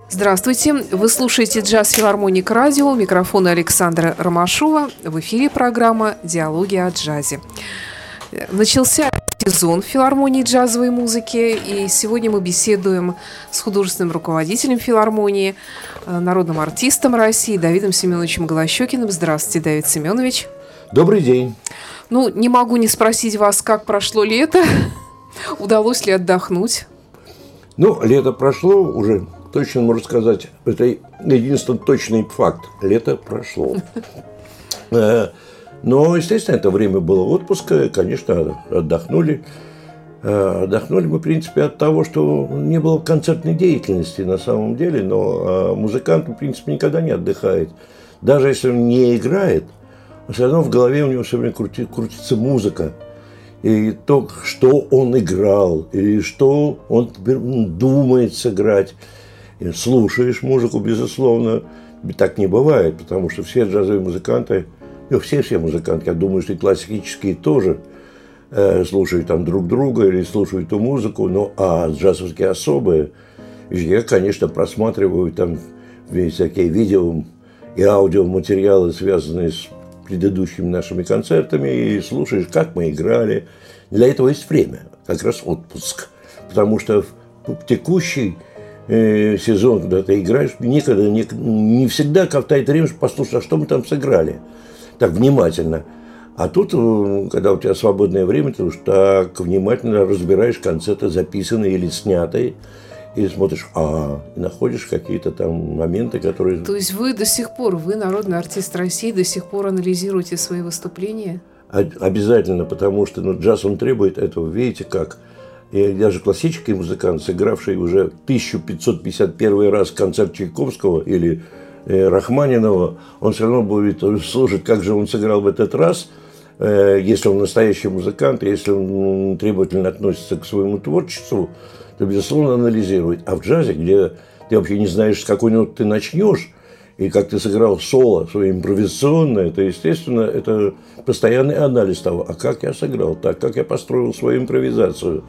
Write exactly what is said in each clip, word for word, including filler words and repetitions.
Здравствуйте. Вы слушаете «Джаз Филармоник Радио». У микрофона Александра Ромашова. В эфире программа «Диалоги о джазе». Начался сезон филармонии джазовой музыки, и сегодня мы беседуем с художественным руководителем филармонии, народным артистом России Давидом Семеновичем Голощёкиным. Здравствуйте, Давид Семенович. Добрый день. Ну, не могу не спросить вас, как прошло лето. Удалось ли отдохнуть? Ну, лето прошло уже, точно можно сказать, это единственный точный факт. Лето прошло. Но, естественно, это время было отпуска, конечно, отдохнули. Отдохнули мы, в принципе, от того, что не было концертной деятельности на самом деле, но музыкант, в принципе, никогда не отдыхает. Даже если он не играет, все равно в голове у него все время крути, крутится музыка. И то, что он играл, или что он думает сыграть. И слушаешь музыку, безусловно. Так не бывает, потому что все джазовые музыканты, ну, все-все музыканты, я думаю, что и классические тоже э, слушают там друг друга или слушают ту музыку. Ну, а джазовские особые, я, конечно, просматриваю там всякие видео и аудиоматериалы, связанные с предыдущими нашими концертами, и слушаешь, как мы играли. Для этого есть время, как раз отпуск. Потому что в текущий э, сезон, когда ты играешь, никогда, не, не всегда хватает времени послушать, а что мы там сыграли. Так, внимательно. А тут, когда у тебя свободное время, ты уж так внимательно разбираешь концерты, записанные или снятые, и смотришь, а, и находишь какие-то там моменты, которые... То есть вы до сих пор, вы народный артист России, до сих пор анализируете свои выступления? Обязательно, потому что ну, джаз, он требует этого. Видите, как? И даже классический музыкант, сыгравший уже тысяча пятьсот пятьдесят первый раз концерт Чайковского или э, Рахманинова, он все равно будет слушать, как же он сыграл в этот раз, э, если он настоящий музыкант, если он требовательно относится к своему творчеству, то, безусловно, анализирует. А в джазе, где ты вообще не знаешь, с какой ноты ты начнешь, и как ты сыграл соло, свое импровизационное, то, естественно, это постоянный анализ того, а как я сыграл так, как я построил свою импровизацию.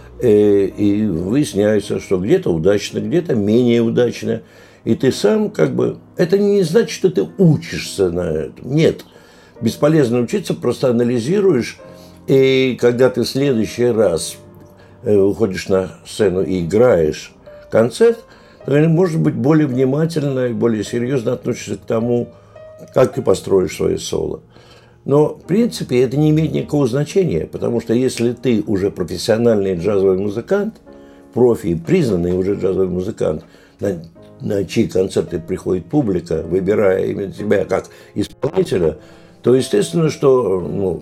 И, и выясняется, что где-то удачно, где-то менее удачно. И ты сам как бы... Это не значит, что ты учишься на этом. Нет. Бесполезно учиться, просто анализируешь. И когда ты в следующий раз выходишь на сцену и играешь концерт, то, может быть, более внимательно и более серьезно относишься к тому, как ты построишь свое соло. Но, в принципе, это не имеет никакого значения, потому что если ты уже профессиональный джазовый музыкант, профи, признанный уже джазовый музыкант, на, на чьи концерты приходит публика, выбирая именно тебя как исполнителя, то, естественно, что ну,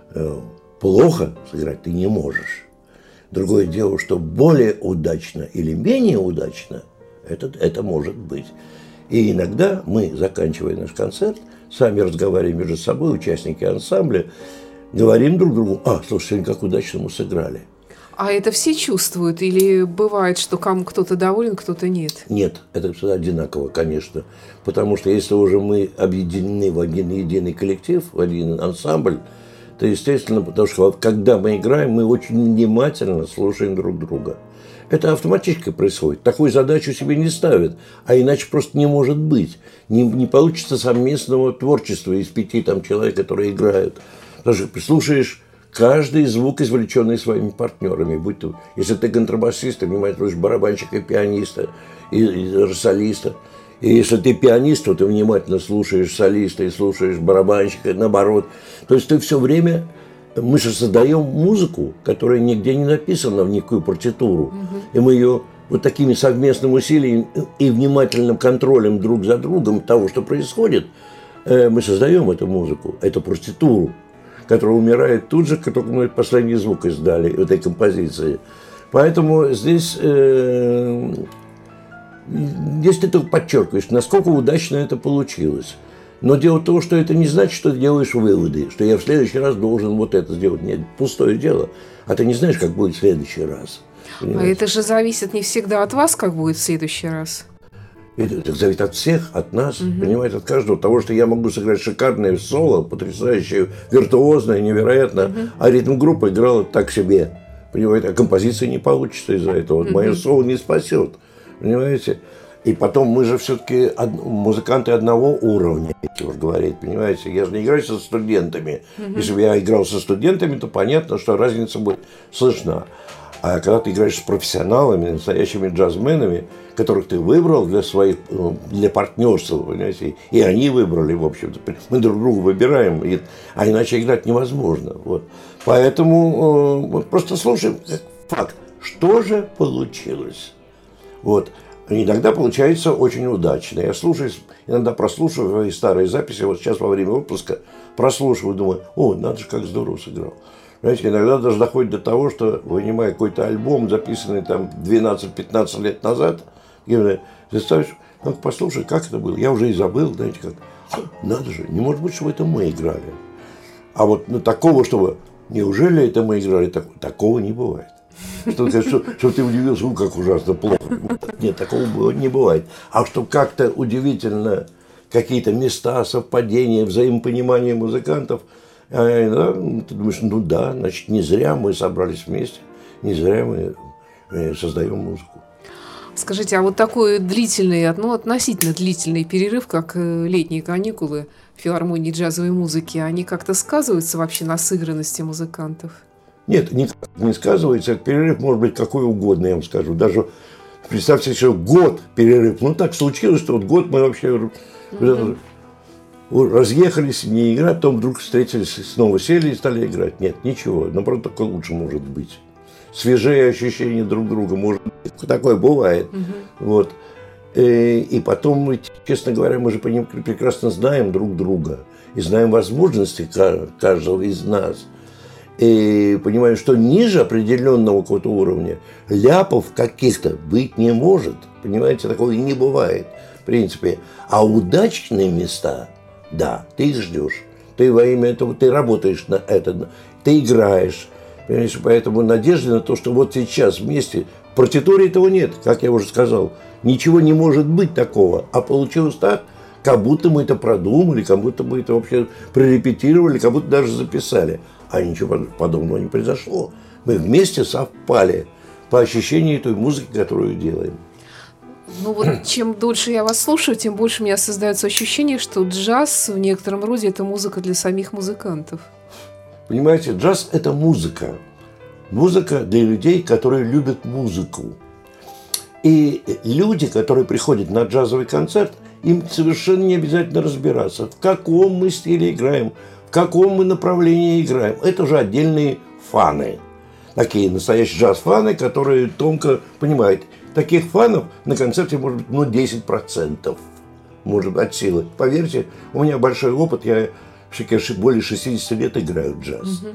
плохо сыграть ты не можешь. Другое дело, что более удачно или менее удачно, это, это может быть. И иногда мы, заканчивая наш концерт, сами разговариваем между собой, участники ансамбля, говорим друг другу, а, слушай, сегодня как удачно мы сыграли. А это все чувствуют? Или бывает, что кому кто-то доволен, кто-то нет? Нет, это всегда одинаково, конечно. Потому что если уже мы объединены в один единый коллектив, в один ансамбль, то, естественно, потому что когда мы играем, мы очень внимательно слушаем друг друга. Это автоматически происходит. Такую задачу себе не ставят, а иначе просто не может быть. Не, не получится совместного творчества из пяти там, человек, которые играют. Потому что слушаешь каждый звук, извлеченный своими партнерами. Будь то, если ты контрабасист, ты внимательно слушаешь барабанщика и пианиста, и, и солиста. И если ты пианист, то ты внимательно слушаешь солиста и слушаешь барабанщика, наоборот. То есть ты все время... Мы же создаем музыку, которая нигде не написана в никакую партитуру. Угу. И мы ее вот такими совместным усилием и внимательным контролем друг за другом того, что происходит, мы создаем эту музыку, эту партитуру, которая умирает тут же, как только мы последний звук издали этой композиции. Поэтому здесь, э, здесь ты только подчеркиваешь, насколько удачно это получилось. Но дело в том, что это не значит, что ты делаешь выводы, что я в следующий раз должен вот это сделать. Нет, пустое дело. А ты не знаешь, как будет в следующий раз. Понимаете? А это же зависит не всегда от вас, как будет в следующий раз. Это, это зависит от всех, от нас, угу. Понимаете, от каждого. От того, что я могу сыграть шикарное соло, потрясающее, виртуозное, невероятно, угу. А ритм-группа играла так себе. Понимаете, а композиция не получится из-за этого. Угу. Мое соло не спасет. Понимаете? И потом мы же все-таки од... музыканты одного уровня, уж говорить, понимаете? Я же не играю со студентами. Mm-hmm. Если бы я играл со студентами, то понятно, что разница будет слышна. А когда ты играешь с профессионалами, настоящими джазменами, которых ты выбрал для своих, для партнерства, понимаете, и они выбрали, в общем-то. Мы друг друга выбираем, и... а иначе играть невозможно. Вот. Поэтому э, просто слушаем факт, что же получилось. Вот. Иногда получается очень удачно. Я слушаю, иногда прослушиваю свои старые записи. Вот сейчас во время отпуска прослушиваю, думаю, о, надо же, как здорово сыграл. Знаете, иногда даже доходит до того, что, вынимая какой-то альбом, записанный там двенадцать-пятнадцать лет назад, и заставишь, ну, послушай, как это было. Я уже и забыл, знаете, как. Надо же, не может быть, что это мы играли. А вот ну, такого, чтобы, неужели это мы играли, так, такого не бывает. Что, что, что ты удивился, ну, как ужасно плохо. Нет, такого не бывает. А что как-то удивительно, какие-то места, совпадения, взаимопонимание музыкантов, да, ты думаешь, ну да, значит, не зря мы собрались вместе, не зря мы создаем музыку. Скажите, а вот такой длительный, ну, относительно длительный перерыв, как летние каникулы в филармонии джазовой музыки, они как-то сказываются вообще на сыгранности музыкантов? Нет, никак не сказывается. Перерыв может быть какой угодно, я вам скажу. Даже представьте себе, год перерыв. Ну, так случилось, что вот год мы вообще mm-hmm. разъехались, не играть, потом вдруг встретились, снова сели и стали играть. Нет, ничего. Наоборот, такое лучше может быть. Свежее ощущение друг друга, может быть. Такое бывает. Mm-hmm. Вот. И, и потом мы, честно говоря, мы же прекрасно знаем друг друга. И знаем возможности каждого из нас. И понимаю, что ниже определенного какого-то уровня ляпов каких-то быть не может. Понимаете, такого и не бывает, в принципе. А удачные места, да, ты их ждешь. Ты во имя этого, ты работаешь на это, ты играешь. Понимаете, поэтому надежда на то, что вот сейчас вместе, в партитуре этого нет, как я уже сказал. Ничего не может быть такого. А получилось так, как будто мы это продумали, как будто мы это вообще прорепетировали, как будто даже записали. А ничего подобного не произошло. Мы вместе совпали по ощущению той музыки, которую делаем. Ну вот, чем дольше я вас слушаю, тем больше у меня создается ощущение, что джаз в некотором роде это музыка для самих музыкантов. Понимаете, джаз – это музыка. Музыка для людей, которые любят музыку. И люди, которые приходят на джазовый концерт, им совершенно не обязательно разбираться, в каком мы стиле играем, в каком мы направлении играем. Это же отдельные фаны. Такие настоящие джаз-фаны, которые тонко понимают. Таких фанов на концерте может быть ну, десять процентов. Может быть, от силы. Поверьте, у меня большой опыт. Я более шестьдесят лет играю в джаз. Mm-hmm.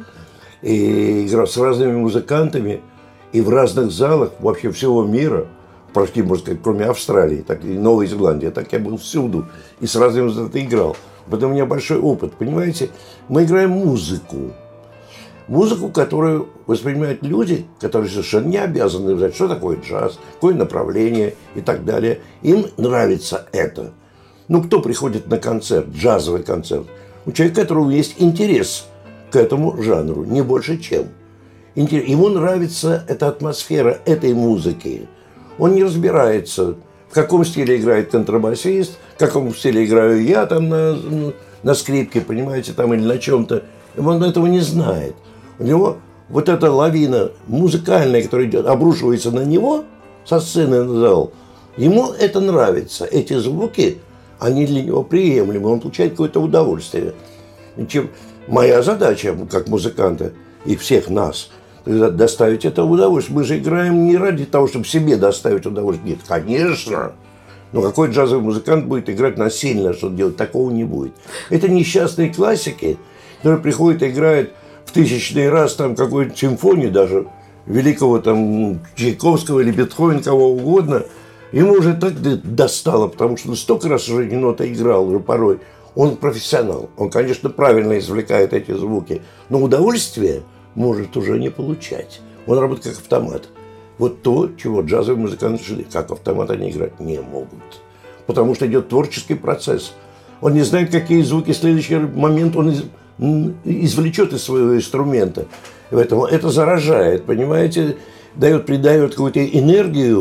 И играл с разными музыкантами. И в разных залах вообще всего мира. Почти, можно сказать, кроме Австралии, так и Новой Зеландии. Так я был всюду. И с разными музыкантами играл. Поэтому у меня большой опыт. Понимаете, мы играем музыку. Музыку, которую воспринимают люди, которые совершенно не обязаны знать, что такое джаз, какое направление и так далее. Им нравится это. Ну, кто приходит на концерт, джазовый концерт? У человека, у которого есть интерес к этому жанру, не больше чем. Ему нравится эта атмосфера этой музыки. Он не разбирается, в каком стиле играет контрабасист, в каком стиле играю я там на, на скрипке, понимаете, там или на чем-то. Он этого не знает. У него вот эта лавина музыкальная, которая идет, обрушивается на него со сцены на зал. Ему это нравится. Эти звуки, они для него приемлемы. Он получает какое-то удовольствие. И чем моя задача, как музыканта и всех нас, доставить это удовольствие. Мы же играем не ради того, чтобы себе доставить удовольствие. Нет, конечно. Но какой джазовый музыкант будет играть насильно, что делать? Такого не будет. Это несчастные классики, которые приходят и играют в тысячный раз там какую-нибудь симфонию, даже великого там Чайковского или Бетховена, кого угодно. Ему уже так достало, потому что столько раз уже нота играл уже порой. Он профессионал. Он, конечно, правильно извлекает эти звуки. Но удовольствие может уже не получать. Он работает как автомат. Вот то, чего джазовые музыканты как автомат они играть не могут. Потому что идет творческий процесс. Он не знает, какие звуки в следующий момент он из, извлечет из своего инструмента. Поэтому это заражает, понимаете, дает, придает какую-то энергию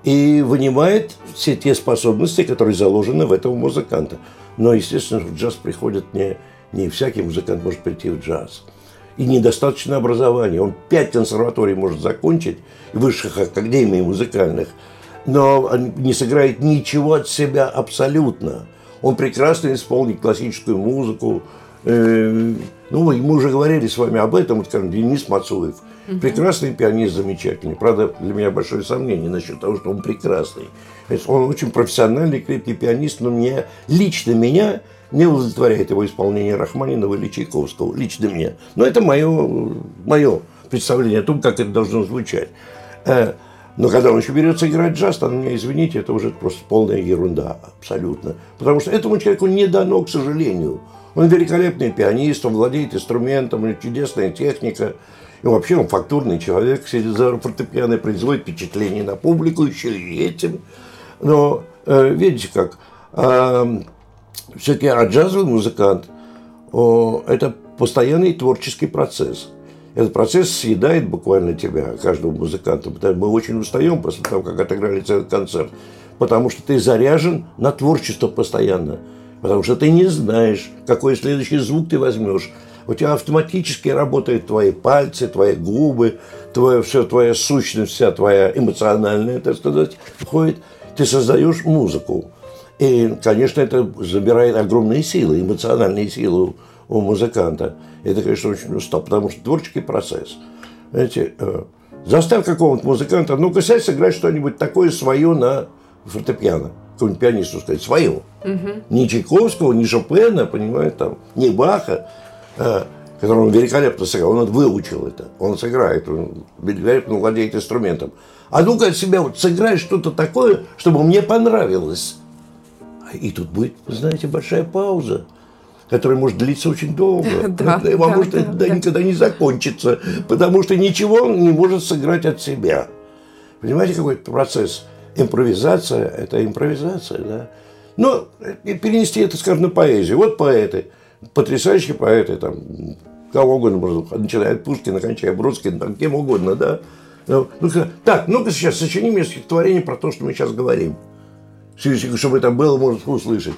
и вынимает все те способности, которые заложены в этого музыканта. Но, естественно, в джаз приходит не, не всякий музыкант может прийти в джаз. И недостаточно образования. Он пять консерваторий может закончить, высших академий музыкальных, но не сыграет ничего от себя абсолютно. Он прекрасно исполнит классическую музыку. Ну, мы уже говорили с вами об этом, вот, скажем, Денис Мацуев. Прекрасный пианист, замечательный. Правда, для меня большое сомнение насчет того, что он прекрасный. Он очень профессиональный, крепкий пианист, но мне, лично меня не удовлетворяет его исполнение Рахманинова или Чайковского. Лично мне. Но это мое, мое представление о том, как это должно звучать. Но когда он еще берется играть джаз, то, меня, извините, это уже просто полная ерунда. Абсолютно. Потому что этому человеку не дано, к сожалению. Он великолепный пианист, он владеет инструментом, у него чудесная техника. И вообще он фактурный человек, сидит за фортепиано, производит впечатление на публику, еще и этим. Но э, видите как, э, все-таки а джазовый музыкант о, это постоянный творческий процесс. Этот процесс съедает буквально тебя, каждого музыканта. Мы очень устаем после того, как отыграли целый концерт, потому что ты заряжен на творчество постоянно. Потому что ты не знаешь, какой следующий звук ты возьмешь. У тебя автоматически работают твои пальцы, твои губы, твоя, все, твоя сущность, вся твоя эмоциональная, так сказать, входит. Ты создаешь музыку. И, конечно, это забирает огромные силы, эмоциональные силы у, у музыканта. Это, конечно, очень устал, потому что творческий процесс. Знаете, э, заставь какого-нибудь музыканта, ну-ка, сядь, сыграй что-нибудь такое свое на фортепиано. Какому-нибудь пианисту сказать, свое. Угу. Ни Чайковского, ни Шопена, понимаете, там, ни Баха, э, который он великолепно сыграл. Он выучил это, он сыграет, он великолепно владеет инструментом. А ну-ка от себя вот сыграй что-то такое, чтобы мне понравилось. И тут будет, вы знаете, большая пауза, которая может длиться очень долго. Да, а да, может да, да, да. никогда не закончится, потому что ничего он не может сыграть от себя. Понимаете, какой процесс? Импровизация – это импровизация, да. Но перенести это, скажем, на поэзию. Вот поэты, потрясающие поэты, там, кого угодно можно, начиная от Пушкина, кончая Бродским, там, кем угодно, да. Ну, так, ну-ка сейчас сочини мне стихотворение про то, что мы сейчас говорим. Чтобы это было, можно услышать.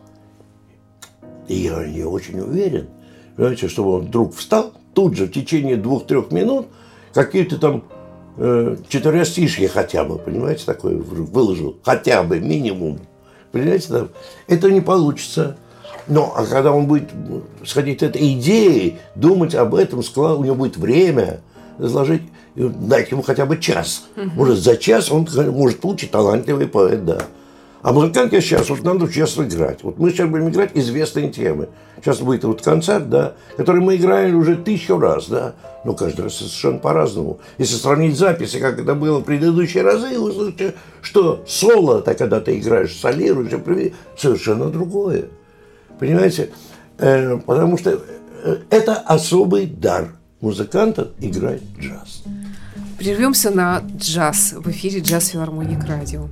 И я не очень уверен, понимаете, чтобы он вдруг встал, тут же в течение двух-трех минут какие-то там э, четверостишья хотя бы, понимаете, такое выложил, хотя бы, минимум. Понимаете, там, это не получится. Но а когда он будет сходить от этой идеи, думать об этом, склад, у него будет время изложить, дать ему хотя бы час. Может, за час он может получить талантливый поэт, да. А музыкант я сейчас, вот надо сейчас играть. Вот мы сейчас будем играть известные темы. Сейчас будет вот концерт, да, который мы играли уже тысячу раз, да. Но каждый раз совершенно по-разному. Если сравнить записи, как это было в предыдущие разы, вы слышите, что соло, так когда ты играешь, солируешь, совершенно другое. Понимаете? Э, потому что это особый дар музыканта играть джаз. Прервемся на джаз. В эфире «Джаз Филармоник Радио».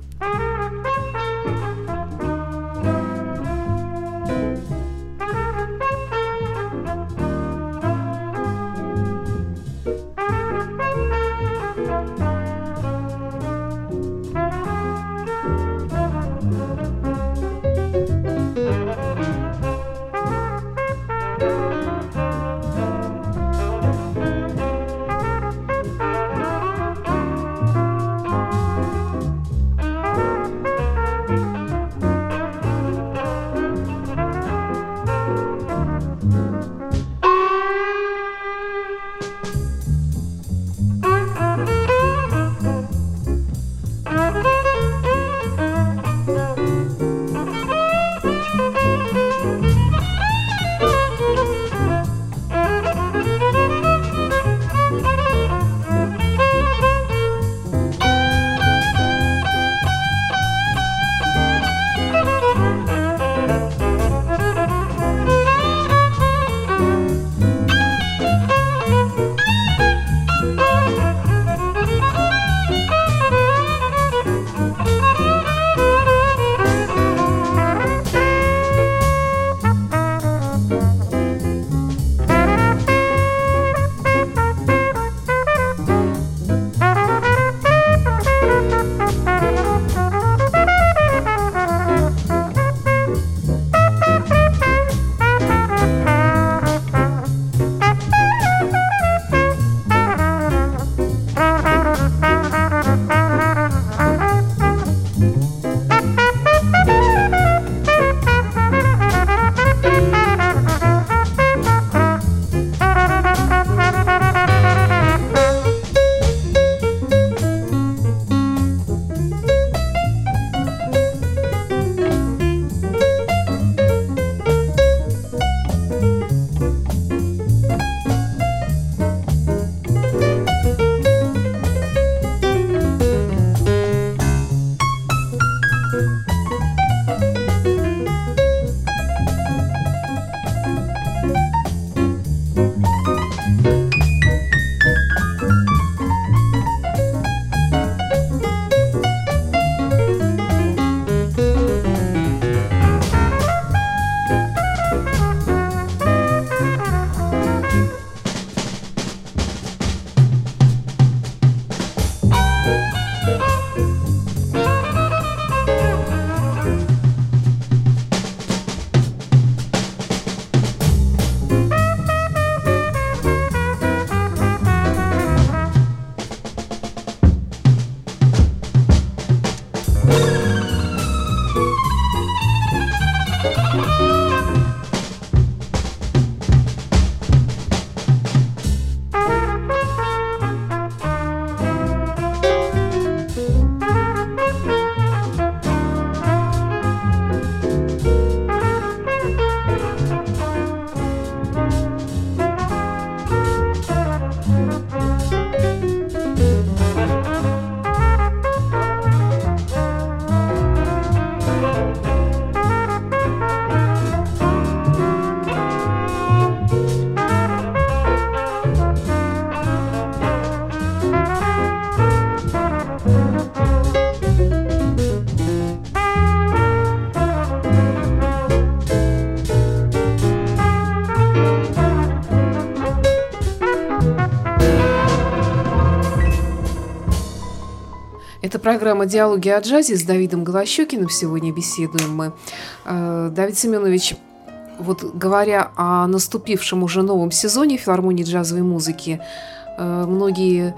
Это программа «Диалоги о джазе» с Давидом Голощёкиным. Сегодня беседуем мы. Давид Семенович, вот говоря о наступившем уже новом сезоне филармонии джазовой музыки, многие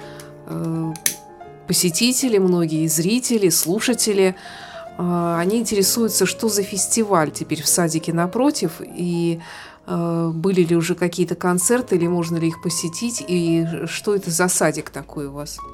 посетители, многие зрители, слушатели, они интересуются, что за фестиваль теперь в садике напротив, и были ли уже какие-то концерты, или можно ли их посетить, и что это за садик такой у вас?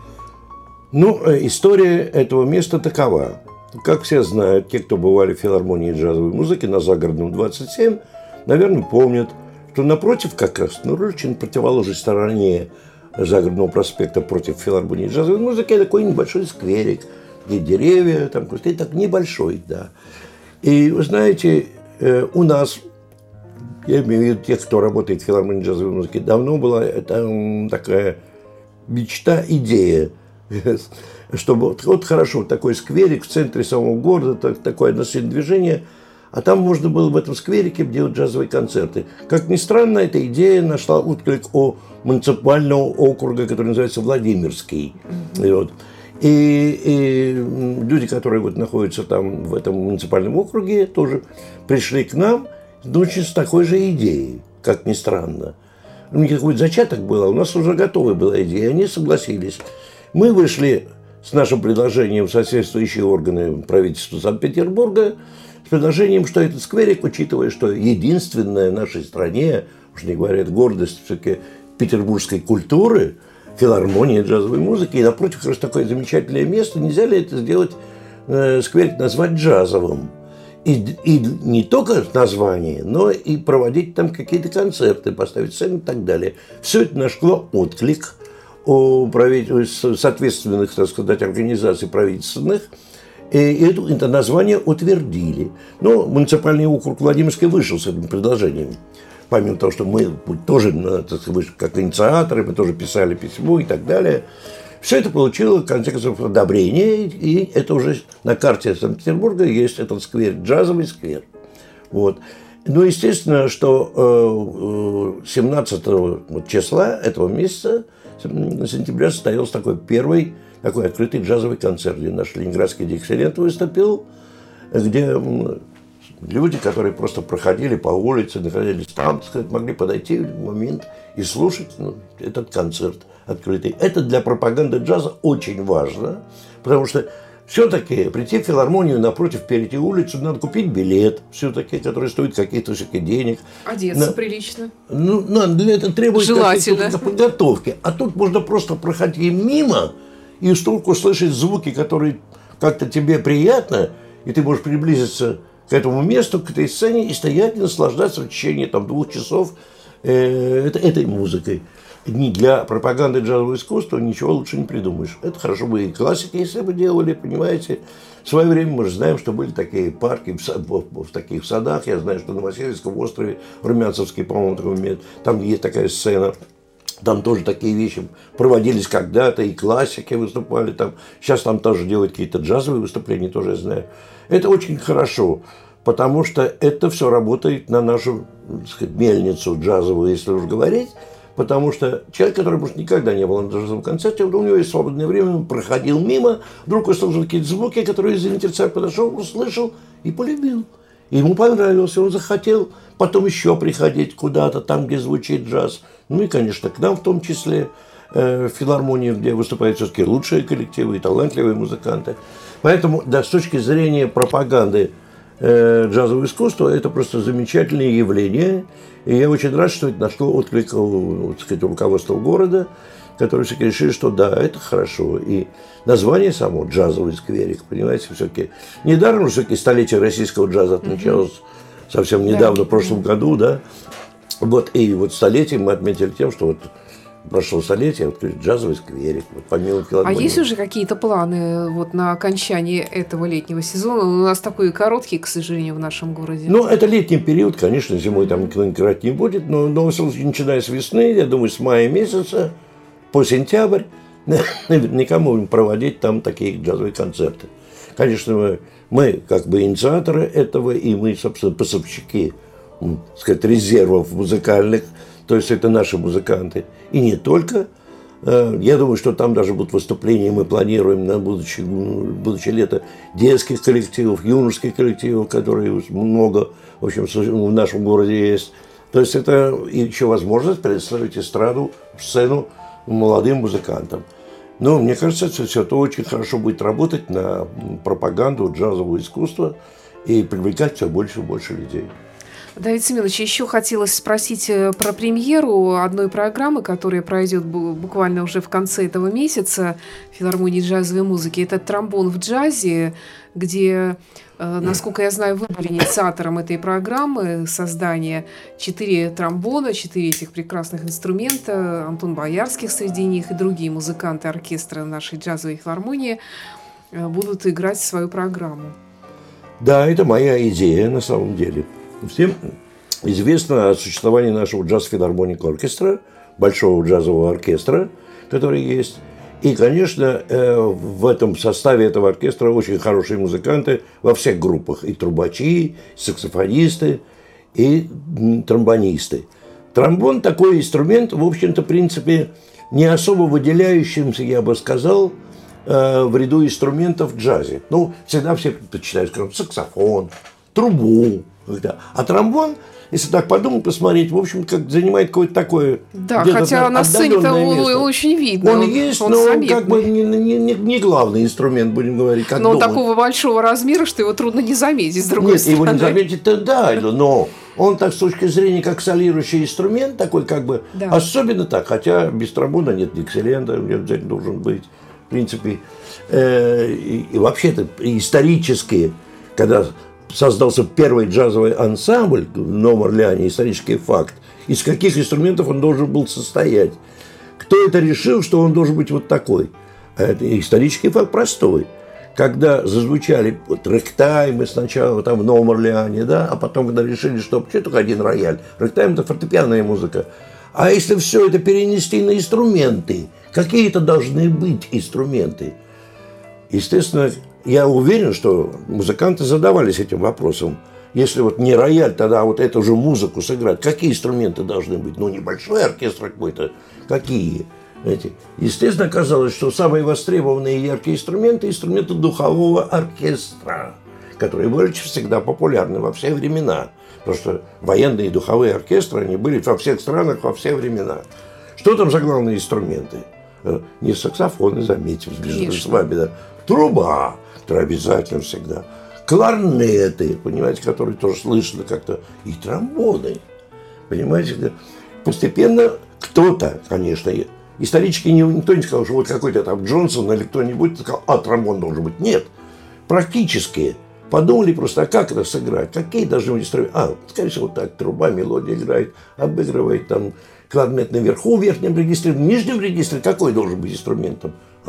Ну, история этого места такова. Как все знают, те, кто бывали в филармонии джазовой музыки на Загородном двадцать семь, наверное, помнят, что напротив как раз, на очень противоположной стороне Загородного проспекта против филармонии джазовой музыки, такой небольшой скверик, где деревья, там кусты, так небольшой, да. И, вы знаете, у нас, я имею в виду тех, кто работает в филармонии джазовой музыки, давно была это, такая мечта, идея, чтобы вот, вот хорошо, такой скверик в центре самого города, так, такое односельное движение, а там можно было в этом скверике делать джазовые концерты. Как ни странно, эта идея нашла отклик у муниципального округа, который называется Владимирский. Mm-hmm. И, вот. и, и люди, которые вот находятся там в этом муниципальном округе, тоже пришли к нам, ну, очень с такой же идеей, как ни странно. У них какой-то зачаток был, а у нас уже готовая была идея, и они согласились. Мы вышли с нашим предложением в соответствующие органы правительства Санкт-Петербурга с предложением, что этот скверик, учитывая, что единственная в нашей стране, уж не говоря, гордость все-таки петербургской культуры, филармония джазовой музыки, и напротив как раз такое замечательное место, нельзя ли это сделать, э, скверик назвать джазовым? И, и не только название, но и проводить там какие-то концерты, поставить сцену и так далее. Все это нашло отклик у соответственных, так сказать, организаций правительственных, и это, это название утвердили. Но муниципальный округ Владимирский вышел с этим предложением. Помимо того, что мы тоже, так сказать, как инициаторы, мы тоже писали письмо и так далее. Все это получило, в конце концов, одобрение, и это уже на карте Санкт-Петербурга есть этот сквер, джазовый сквер. Вот. Ну, естественно, что семнадцатого числа этого месяца, сентября, состоялся такой первый, такой открытый джазовый концерт, где наш ленинградский диксилент выступил, где люди, которые просто проходили по улице, находились там, так сказать, могли подойти в момент и слушать, ну, этот концерт открытый. Это для пропаганды джаза очень важно, потому что все-таки прийти в филармонию, напротив, перейти улицу, надо купить билет, все-таки, который стоит каких-то все-таки денег. Одеться На... прилично. Ну, надо, для этого требуется какой-то подготовки. А тут можно просто проходить мимо и столько услышать звуки, которые как-то тебе приятно, и ты можешь приблизиться к этому месту, к этой сцене и стоять и наслаждаться в течение там, двух часов э, этой музыкой. Не для пропаганды джазового искусства ничего лучше не придумаешь. Это хорошо бы и классики, если бы делали, понимаете. В свое время мы же знаем, что были такие парки в, в, в таких садах. Я знаю, что на Васильевском острове, в Румянцевске, по-моему, такой момент, там есть такая сцена. Там тоже такие вещи проводились когда-то, и классики выступали там. Сейчас там тоже делают какие-то джазовые выступления, тоже я знаю. Это очень хорошо, потому что это все работает на нашу, так сказать, мельницу джазовую, если уж говорить. Потому что человек, который, может, никогда не был на джазовом концерте, у него есть свободное время, он проходил мимо, вдруг услышал какие-то звуки, которые заинтересовали, подошел, услышал и полюбил. И ему понравилось, он захотел потом еще приходить куда-то, там, где звучит джаз. Ну и, конечно, к нам в том числе, э, в филармонию, где выступают все-таки лучшие коллективы и талантливые музыканты. Поэтому, да, с точки зрения пропаганды э, джазового искусства, это просто замечательное явление. И я очень рад, что это нашло отклик у, так сказать, руководства города, которые все-таки решили, что да, это хорошо. И название само «Джазовый скверик», понимаете, все-таки недаром, все-таки столетие российского джаза отмечалось mm-hmm. совсем недавно, да. в прошлом mm-hmm. году, да. Вот, и вот столетие мы отметили тем, что вот прошло столетие, вот «Джазовый скверик», вот помимо филармонии. А есть уже какие-то планы вот на окончание этого летнего сезона? У нас такой короткий, к сожалению, в нашем городе. Ну, это летний период, конечно, зимой там никто играть не будет, но, но начиная с весны, я думаю, с мая месяца по сентябрь, наверняка мы будем проводить там такие джазовые концерты. Конечно, мы, мы как бы инициаторы этого, и мы, собственно, поставщики, так сказать, резервов музыкальных, то есть это наши музыканты. И не только. Я думаю, что там даже будут выступления, мы планируем на будущее, будущее лето детских коллективов, юношеских коллективов, которые много, в общем, в нашем городе есть. То есть это еще возможность представить эстраду, сцену молодым музыкантам. Но мне кажется, что все это очень хорошо будет работать на пропаганду джазового искусства и привлекать все больше и больше людей. Давид Семенович, еще хотелось спросить про премьеру одной программы, которая пройдет буквально уже в конце этого месяца в филармонии джазовой музыки. Это «Тромбон в джазе», где, насколько я знаю, вы были инициатором этой программы создания. Четыре тромбона, четыре этих прекрасных инструмента, Антон Боярских среди них и другие музыканты оркестра нашей джазовой филармонии будут играть свою программу. Да, это моя идея на самом деле. Всем известно о существовании нашего джаз-филармоник оркестра, большого джазового оркестра, который есть. И, конечно, в этом составе этого оркестра очень хорошие музыканты во всех группах. И трубачи, и саксофонисты, и тромбонисты. Тромбон такой инструмент, в общем-то, в принципе, не особо выделяющимся, я бы сказал, в ряду инструментов в джазе. Ну, всегда все предпочитают, скажем, саксофон, трубу. А тромбон, если так подумать, посмотреть, в общем, как занимает какое-то такое... Да, хотя на сцене-то очень видно. Он, он есть, он но он как бы не, не, не, не главный инструмент, будем говорить, как Но он дома. Такого большого размера, что его трудно не заметить, с другой Нет, стороны. его не заметить-то да, но он так с точки зрения как солирующий инструмент, такой как бы, да. Особенно так, хотя без тромбона нет диксилента, он обязательно должен быть, в принципе. Э, и, и вообще-то исторически, когда... создался первый джазовый ансамбль в Новом Орлеане, исторический факт, из каких инструментов он должен был состоять. Кто это решил, что он должен быть вот такой? Это исторический факт простой. Когда зазвучали вот, рэктаймы сначала там в Новом Орлеане, да, а потом, когда решили, что что только один рояль. Рэктайм – это фортепианная музыка. А если все это перенести на инструменты, какие-то должны быть инструменты? Естественно, я уверен, что музыканты задавались этим вопросом. Если вот не рояль, тогда вот эту же музыку сыграть, какие инструменты должны быть? Ну, небольшой оркестр какой-то, какие? Эти. Естественно, оказалось, что самые востребованные и яркие инструменты – инструменты духового оркестра, которые были всегда популярны во все времена. Потому что военные и духовые оркестры, они были во всех странах во все времена. Что там за главные инструменты? Не саксофоны, заметьте, с вами, да. Труба, которая обязательно всегда. Кларнеты, понимаете, которые тоже слышно как-то. И тромбоны, понимаете. Постепенно кто-то, конечно, исторически никто не сказал, что вот какой-то там Джонсон или кто-нибудь сказал, а тромбон должен быть. Нет, практически подумали просто, а как это сыграть, какие должны быть инструменты. А, скорее всего, так, труба, мелодия играет, обыгрывает там кларнет наверху, в верхнем регистре, в нижнем регистре какой должен быть инструментом? А,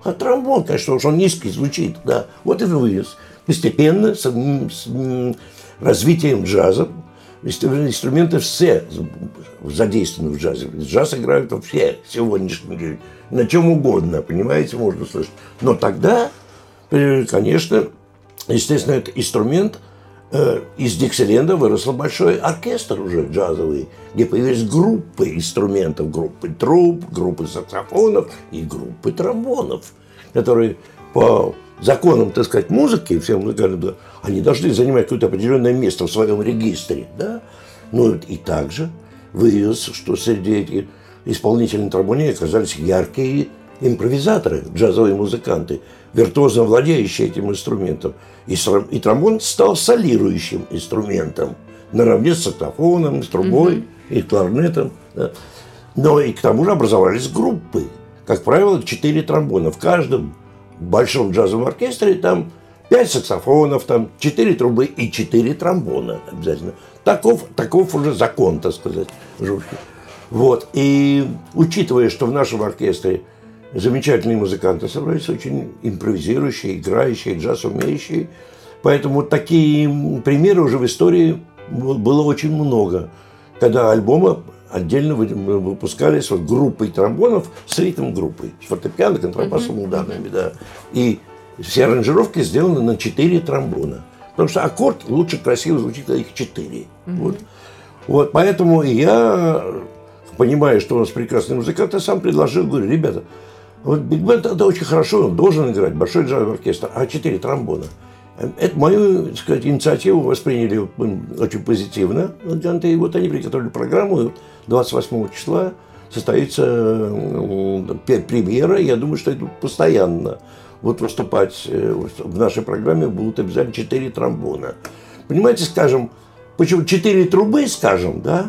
А тромбон, конечно, уж он низкий звучит, да. Вот и вывез. Постепенно, с, с развитием джаза, инструменты все задействованы в джазе. Джаз играют вообще сегодняшний день. На чем угодно, понимаете, можно слышать. Но тогда, конечно, естественно, этот инструмент, э, из Диксиленда вырос большой оркестр уже джазовый, где появились группы инструментов, группы труб, группы саксофонов и группы тромбонов, которые по законам, так сказать, музыки, все музыканты, да, они должны занимать какое-то определенное место в своем регистре, да. Ну и также выявилось, что среди этих исполнителей на тромбоне оказались яркие импровизаторы, джазовые музыканты, виртуозно владеющие этим инструментом. И, и тромбон стал солирующим инструментом, наравне с саксофоном, с трубой mm-hmm. и кларнетом. Да. Но и к тому же образовались группы. Как правило, четыре тромбона. В каждом большом джазовом оркестре там пять саксофонов, там четыре трубы и четыре тромбона обязательно. Таков, таков уже закон, так сказать, жуткий. Вот. И учитывая, что в нашем оркестре замечательные музыканты собрались, очень импровизирующие, играющие, джаз умеющие. Поэтому такие примеры уже в истории было очень много, когда альбомы отдельно выпускались вот группой тромбонов с ритм-группой, с фортепиано, контрабасом, ударными, да. И все аранжировки сделаны на четыре тромбона. Потому что аккорд лучше красиво звучит, когда их четыре. Mm-hmm. Вот. Вот, поэтому я, понимая, что у нас прекрасный музыкант, я сам предложил, говорю, ребята, вот биг-бенд это очень хорошо, он должен играть, большой джазовый оркестр, а четыре тромбона. Это мою, так сказать, инициативу восприняли очень позитивно. И вот они приготовили программу, и двадцать восьмого числа состоится премьера. Я думаю, что это постоянно вот выступать в нашей программе будут обязательно четыре тромбона. Понимаете, скажем, почему четыре трубы, скажем, да,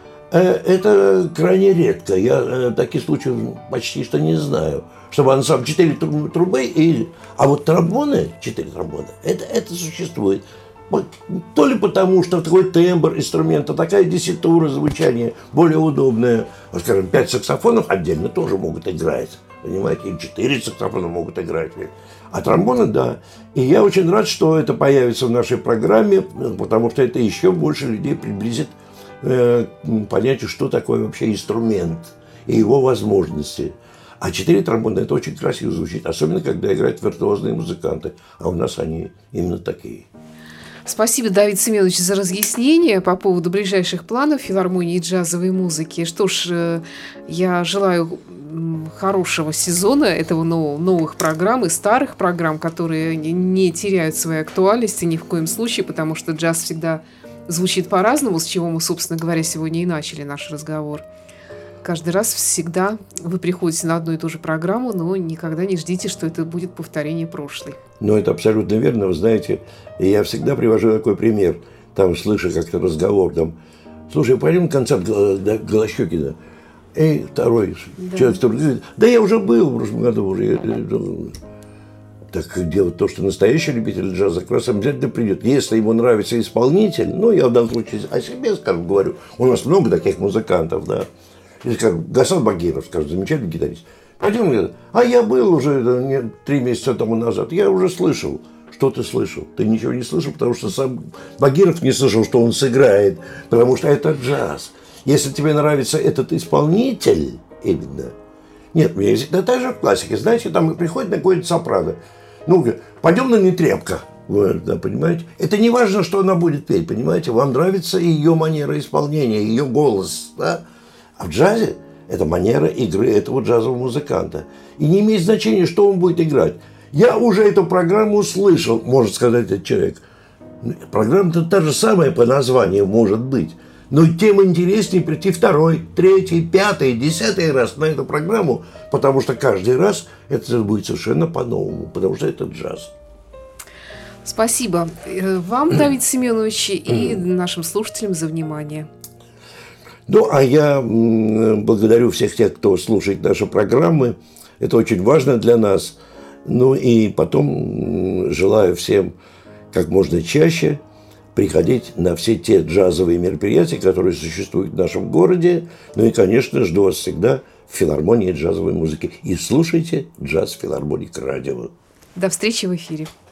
это крайне редко. Я таких случаев почти что не знаю. Чтобы ансамбль четыре трубы, и... а вот тромбоны, четыре тромбона, это, это существует. То ли потому, что такой тембр инструмента, такая тесситура звучания более удобная. Вот, скажем, пять саксофонов отдельно тоже могут играть. Понимаете, и четыре саксофона могут играть. А тромбоны, да. И я очень рад, что это появится в нашей программе, потому что это еще больше людей приблизит э, к понятию, что такое вообще инструмент и его возможности. А четыре тромбона – это очень красиво звучит, особенно когда играют виртуозные музыканты. А у нас они именно такие. Спасибо, Давид Семенович, за разъяснение по поводу ближайших планов филармонии джазовой музыки. Что ж, я желаю хорошего сезона этого нового, новых программ и старых программ, которые не теряют своей актуальности ни в коем случае, потому что джаз всегда звучит по-разному, с чего мы, собственно говоря, сегодня и начали наш разговор. Каждый раз всегда вы приходите на одну и ту же программу, но никогда не ждите, что это будет повторение прошлой. Ну, это абсолютно верно. Вы знаете, я всегда привожу такой пример. Там, слышу как-то разговор, там, слушай, пойдем на концерт Голощёкина. И второй да. человек, который говорит, да я уже был в прошлом году. Уже. Так делать то, что настоящий любитель джаза как раз обязательно придет. Если ему нравится исполнитель, ну, я в данном случае о себе, скажем, говорю, у нас много таких музыкантов, да. Или, как Гасан Багиров, скажем, замечательный гитарист. Пойдем, говорит, а я был уже три месяца тому назад, я уже слышал. Что ты слышал? Ты ничего не слышал, потому что сам Багиров не слышал, что он сыграет, потому что это джаз. Если тебе нравится этот исполнитель, именно. Нет, у меня есть, да, та же в классике, знаете, там приходит на какой-то сопрано. Ну, пойдем на нетребко. Вот, да, понимаете? Это не важно, что она будет петь, понимаете? Вам нравится ее манера исполнения, ее голос, да? А в джазе это манера игры этого джазового музыканта. И не имеет значения, что он будет играть. Я уже эту программу слышал, может сказать этот человек. Программа-то та же самая по названию может быть. Но тем интереснее прийти второй, третий, пятый, десятый раз на эту программу, потому что каждый раз это будет совершенно по-новому, потому что это джаз. Спасибо вам, Давид Семенович, и нашим слушателям за внимание. Ну, а я благодарю всех тех, кто слушает наши программы. Это очень важно для нас. Ну, и потом желаю всем как можно чаще приходить на все те джазовые мероприятия, которые существуют в нашем городе. Ну и, конечно, жду вас всегда в филармонии джазовой музыки. И слушайте джаз филармоник радио. До встречи в эфире.